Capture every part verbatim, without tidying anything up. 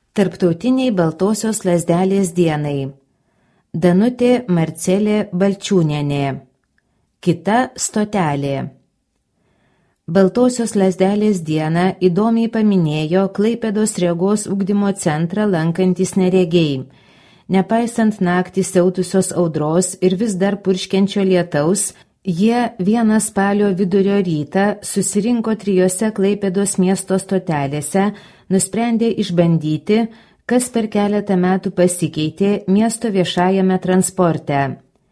Tarptautiniai Baltosios lazdelės dienai. Danutė Marcelė Balčiūnienė. Kita stotelė. Baltosios lazdelės dieną įdomiai paminėjo Klaipėdos regos ugdymo centrą lankantis neregiai. Nepaisant naktį siautusios audros ir vis dar purškiančio lietaus, jie vieną spalio vidurio rytą susirinko trijose Klaipėdos miesto stotelėse, nusprendė išbandyti, kas per keletą metų pasikeitė miesto viešajame transporte.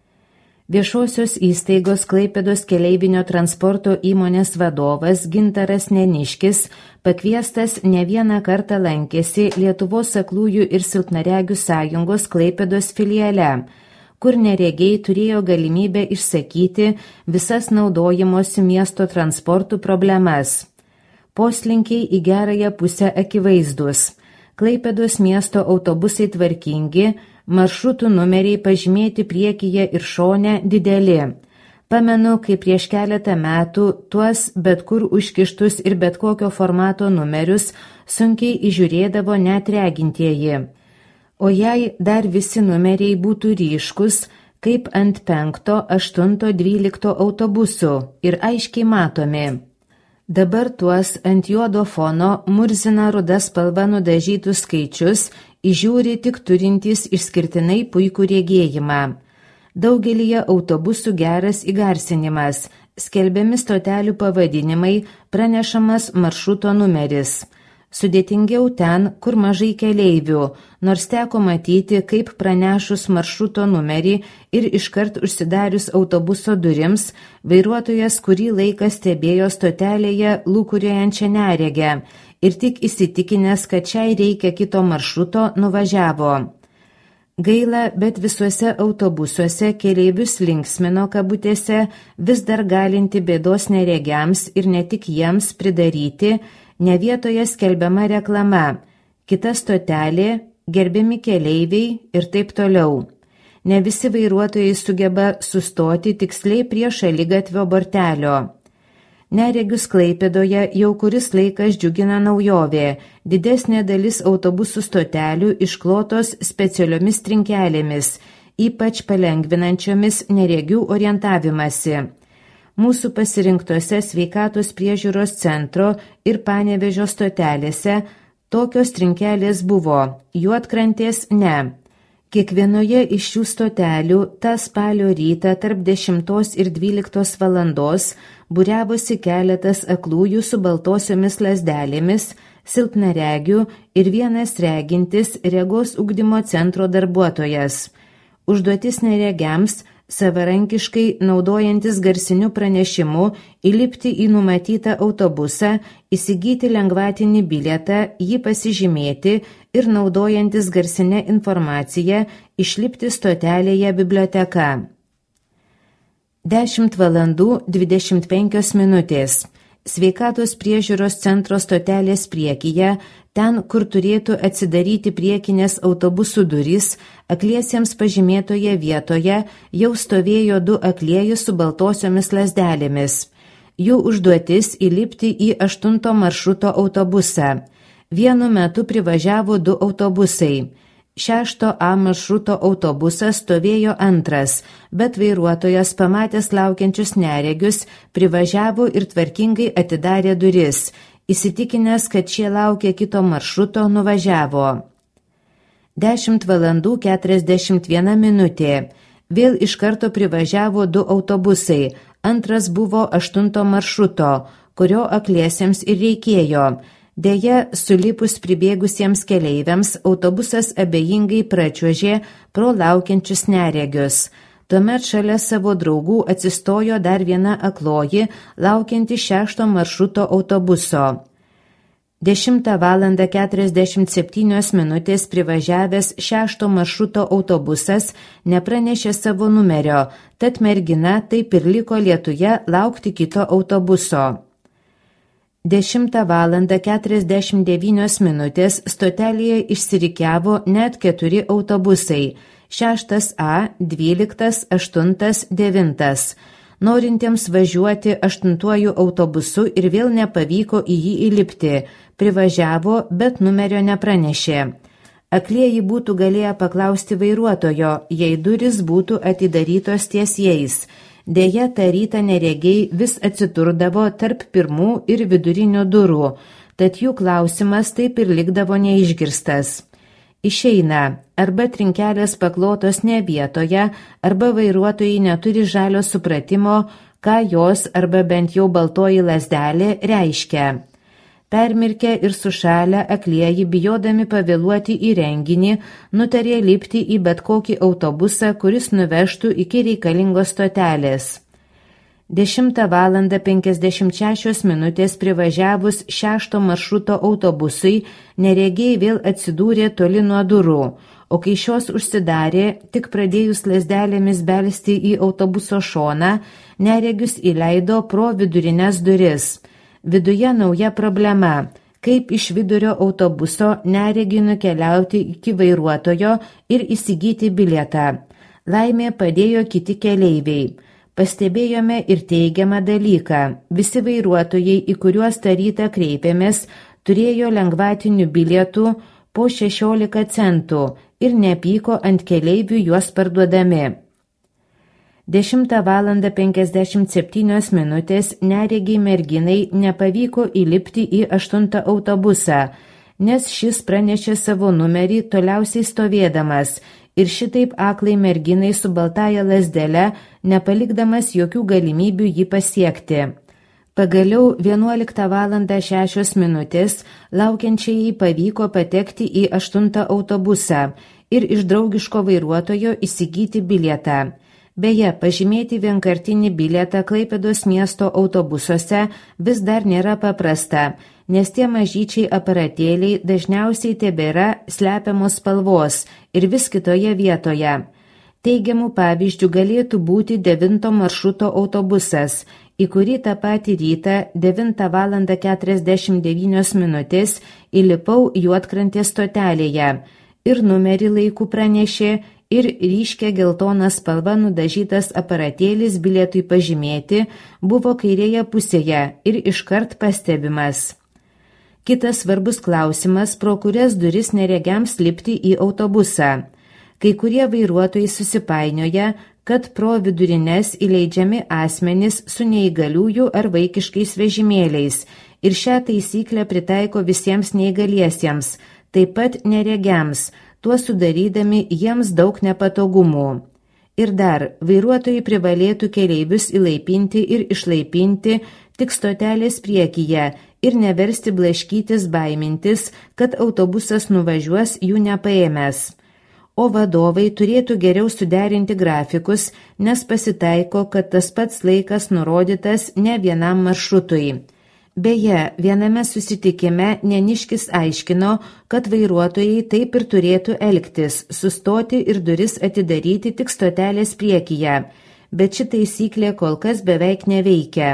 Viešosios įstaigos Klaipėdos keleivinio transporto įmonės vadovas Gintaras Neniškis pakviestas ne vieną kartą lankėsi Lietuvos aklųjų ir silpnaregių sąjungos Klaipėdos filiale, kur neregiai turėjo galimybę išsakyti visas naudojimosi miesto transportų problemas. Poslinkiai į gerąją pusę akivaizdus. Klaipėdos miesto autobusai tvarkingi, maršrutų numeriai pažymėti priekyje ir šone dideli. Pamenu, kai prieš keletą metų tuos bet kur užkištus ir bet kokio formato numerius sunkiai įžiūrėdavo net regintieji. O jei dar visi numeriai būtų ryškus, kaip ant penkto, aštunto, dvylikto autobusų ir aiškiai matomi. Dabar tuos ant juodo fono murzina ruda spalva nudažytus skaičius įžiūri tik turintys išskirtinai puikų regėjimą. Daugelyje autobusų geras įgarsinimas, skelbiami stotelių pavadinimai, pranešamas maršruto numeris. Sudėtingiau ten, kur mažai keleivių, nors teko matyti, kaip pranešus maršruto numerį ir iškart užsidarius autobuso durims, vairuotojas kurį laiką stebėjo stotelėje lūkuriuojančią neregę ir tik įsitikinęs, kad šiai reikia kito maršruto, nuvažiavo. Gaila, bet visuose autobusuose keleivius linksmino kabutėse vis dar galinti bėdos neregiams ir ne tik jiems pridaryti, ne vietoje skelbiama reklama, kita stotelė, gerbiami keleiviai ir taip toliau. Ne visi vairuotojai sugeba sustoti tiksliai prie šaligatvio bortelio. Neregius Klaipėdoje jau kuris laikas džiugina naujovė, didesnė dalis autobusų stotelių išklotos specialiomis trinkelėmis, ypač palengvinančiomis neregių orientavimąsi. Mūsų pasirinktose sveikatos priežiūros centro ir Panevėžio stotelėse tokios trinkelės buvo, Juodkrantės ne. Kiekvienoje iš šių stotelių tą spalio rytą tarp dešimtos ir dvyliktos valandos būriavosi keletas aklųjų su baltosiomis lazdelėmis, silpnaregių ir vienas regintis regos ugdymo centro darbuotojas. Užduotis neregiams savarankiškai naudojantis garsiniu pranešimu įlipti į numatytą autobusą, įsigyti lengvatinį bilietą, jį pasižymėti ir naudojantis garsinę informaciją išlipti stotelėje biblioteka. dešimt valandų dvidešimt penkios minutės. Sveikatos priežiūros centro stotelės priekyje, ten, kur turėtų atsidaryti priekinės autobusų durys, akliesiems pažymėtoje vietoje jau stovėjo du aklieji su baltosiomis lazdelėmis. Jų užduotis įlipti į aštunto maršruto autobusą. Vienu metu privažiavo du autobusai. Šešto A maršruto autobusas stovėjo antras, bet vairuotojas pamatęs laukiančius neregius privažiavo ir tvarkingai atidarė duris, įsitikinęs, kad šie laukia kito maršruto, nuvažiavo. dešimt valandų keturiasdešimt viena minutė. Vėl iš karto privažiavo du autobusai, antras buvo aštunto maršruto, kurio akliesiems ir reikėjo. Deja, sulipus pribėgusiems keleiviams, autobusas abejingai pračiuožė pro laukiančius neregius. Tuomet šalia savo draugų atsistojo dar viena akloji, laukianti šešto maršruto autobuso. dešimtą valandą keturiasdešimt septynios minutės privažiavęs šešto maršruto autobusas nepranešė savo numerio, tad mergina taip ir liko lietuje laukti kito autobuso. dešimtą valandą keturiasdešimt devynios minutės stotelėje išsirikiavo net keturi autobusai – šeštas A, dvyliktas, aštuntas, devintas. Norintiems važiuoti aštuntuoju autobusu ir vėl nepavyko į jį įlipti, privažiavo, bet numerio nepranešė. Aklieji būtų galėję paklausti vairuotojo, jei duris būtų atidarytos ties jais. Deja, tą rytą neregiai vis atsidurdavo tarp pirmų ir vidurinio durų, tad jų klausimas taip ir likdavo neišgirstas. Išeina, arba trinkelės paklotos ne vietoje, arba vairuotojai neturi žalio supratimo, ką jos arba bent jau baltoji lazdelė reiškia. Permirkę ir sušalę aklieji, bijodami pavėluoti į renginį, nutarė lipti į bet kokį autobusą, kuris nuvežtų iki reikalingos stotelės. dešimtą valandą penkiasdešimt šešios minutės privažiavus šešto maršruto autobusui, neregiai vėl atsidūrė toli nuo durų, o kai šios užsidarė, tik pradėjus lazdelėmis belsti į autobuso šoną, neregius įleido pro vidurines duris. Viduje nauja problema, kaip iš vidurio autobuso neregiui nukeliauti iki vairuotojo ir įsigyti bilietą. Laimė padėjo kiti keleiviai. Pastebėjome ir teigiamą dalyką. Visi vairuotojai, į kuriuos tą rytą kreipėmės, turėjo lengvatinių bilietų po šešiolika centų ir nepyko ant keleivių juos parduodami. dešimtą valandą penkiasdešimt septynios minutės neregiai merginai nepavyko įlipti į aštuntą autobusą, nes šis pranešė savo numerį toliausiai stovėdamas ir šitaip aklai merginai su baltaja lazdele, nepalikdamas jokių galimybių jį pasiekti. Pagaliau vienuoliktą valandą šešios minutės laukiančiai pavyko patekti į aštuntą autobusą ir iš draugiško vairuotojo įsigyti bilietą. Beje, pažymėti vienkartinį bilietą Klaipėdos miesto autobusuose vis dar nėra paprasta, nes tie mažyčiai aparatėliai dažniausiai tebėra slepiamos spalvos ir vis kitoje vietoje. Teigiamų pavyzdžių galėtų būti devinto maršruto autobusas, į kurį tą patį rytą devintą valandą keturiasdešimt devynios minutės įlipau Juodkrantės stotelėje ir numerį laiku pranešė ir ryškia geltona spalva nudažytas aparatėlis bilietui pažymėti buvo kairėje pusėje ir iškart pastebimas. Kitas svarbus klausimas, pro kurias duris neregiams lipti į autobusą. Kai kurie vairuotojai susipainioja, kad pro vidurines įleidžiami asmenys su neįgaliųjų ar vaikiškais vežimėliais ir šią taisyklę pritaiko visiems neįgaliesiems, taip pat neregiams, tuo sudarydami jiems daug nepatogumų. Ir dar, vairuotojai privalėtų keleivius įlaipinti ir išlaipinti tik stotelės priekyje ir neversti blaškytis baimintis, kad autobusas nuvažiuos jų nepaėmęs. O vadovai turėtų geriau suderinti grafikus, nes pasitaiko, kad tas pats laikas nurodytas ne vienam maršrutui. Beje, viename susitikime Neniškis aiškino, kad vairuotojai taip ir turėtų elgtis, sustoti ir duris atidaryti tik stotelės priekyje, bet ši taisyklė kol kas beveik neveikia.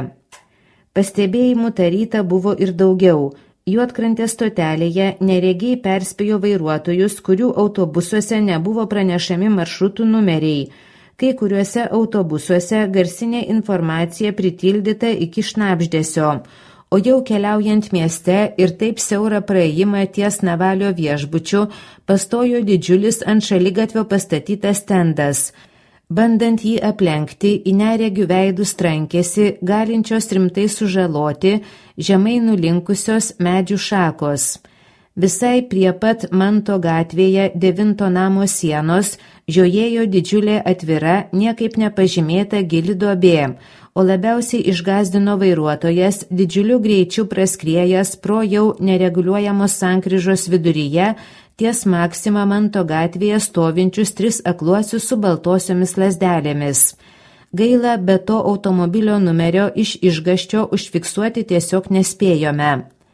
Pastebėjimų tą rytą buvo ir daugiau. Juodkrantės stotelėje neregiai perspėjo vairuotojus, kurių autobusuose nebuvo pranešami maršrutų numeriai. Kai kuriuose autobusuose garsinė informacija pritildyta iki šnabždesio, o jau keliaujant mieste ir taip siaurą praėjimą ties Navalio viešbučiu pastojo didžiulis ant šaligatvio pastatytas stendas. Bandant jį aplenkti, į neregių veidus trankėsi, galinčios rimtai sužaloti, žemai nulinkusios medžių šakos. Visai prie pat Manto gatvėje devinto namo sienos žiojėjo didžiulė atvira, niekaip nepažymėta gili duobė, o labiausiai išgazdino vairuotojas didžiuliu greičiu praskriejas pro jau nereguliuojamos sankryžos viduryje ties Maksima Manto gatvėje stovinčius tris akluosius su baltosiomis lazdelėmis. Gaila, be to automobilio numerio iš išgaščio užfiksuoti tiesiog nespėjome.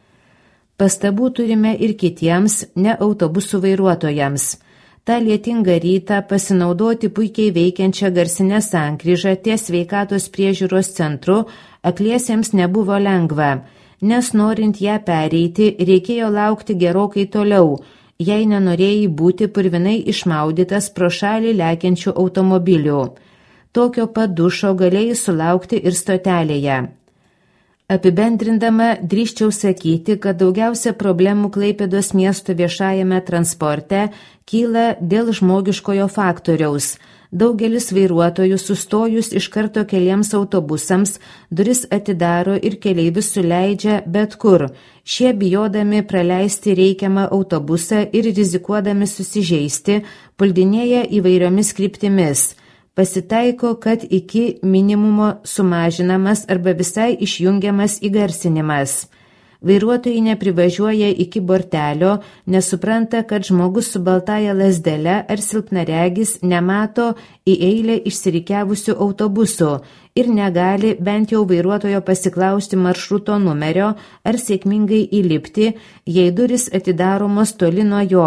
Pastabų turime ir kitiems ne autobusų vairuotojams. Ta lietingą rytą pasinaudoti puikiai veikiančią garsinę sankryžą ties sveikatos priežiūros centru akliesiems nebuvo lengva, nes norint ją pereiti reikėjo laukti gerokai toliau, jei nenorėjai būti purvinai išmaudytas pro šalį lekiančių automobilių. Tokio pat dušo galėjai sulaukti ir stotelėje. Apibendrindama drįsčiau sakyti, kad daugiausia problemų Klaipėdos miesto viešajame transporte kyla dėl žmogiškojo faktoriaus. Daugelis vairuotojų sustojus iš karto keliems autobusams duris atidaro ir keleivius suleidžia bet kur. Šie bijodami praleisti reikiamą autobusą ir rizikuodami susižeisti, puldinėja įvairiomis kryptimis. Pasitaiko, kad iki minimumo sumažinamas arba visai išjungiamas įgarsinimas. Vairuotojai neprivažiuoja iki bortelio, nesupranta, kad žmogus su baltaja lazdele ar silpnaregis nemato į eilę išsirikiavusių autobusų ir negali bent jau vairuotojo pasiklausti maršruto numerio ar sėkmingai įlipti, jei duris atidaromos toli nuo jo.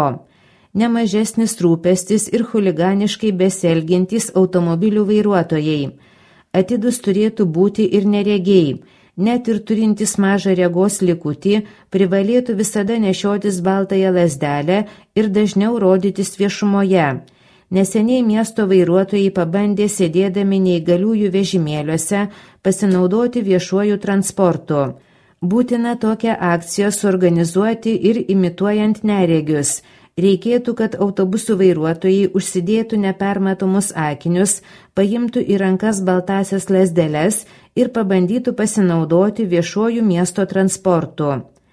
Nemažesnis rūpestis ir chuliganiškai besielgiantys automobilių vairuotojai. Atidus turėtų būti ir neregiai. Net ir turintys mažą regos likutį privalėtų visada nešiotis baltąją lazdelę ir dažniau rodytis viešumoje. Neseniai miesto vairuotojai pabandė sėdėdami neįgaliųjų vežimėliuose pasinaudoti viešuoju transportu. Būtina tokią akciją suorganizuoti ir imituojant neregius. Reikėtų, kad autobusų vairuotojai užsidėtų nepermatomus akinius, paimtų į rankas baltasias lazdeles ir pabandytų pasinaudoti viešuoju miesto transportu.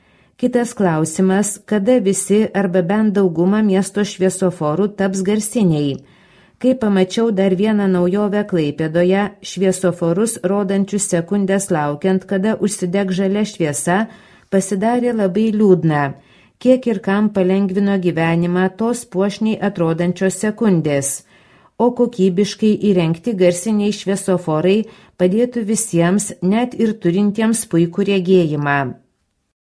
Kitas klausimas, kada visi arba bent dauguma miesto šviesoforų taps garsiniai. Kai pamačiau dar vieną naujovę Klaipėdoje, šviesoforus rodančius sekundės laukiant, kada užsideg žalia šviesa, pasidarė labai liūdna. Kiek ir kam palengvino gyvenimą tos puošniai atrodančios sekundės, o kokybiškai įrengti garsiniai šviesoforai padėtų visiems, net ir turintiems puikų regėjimą.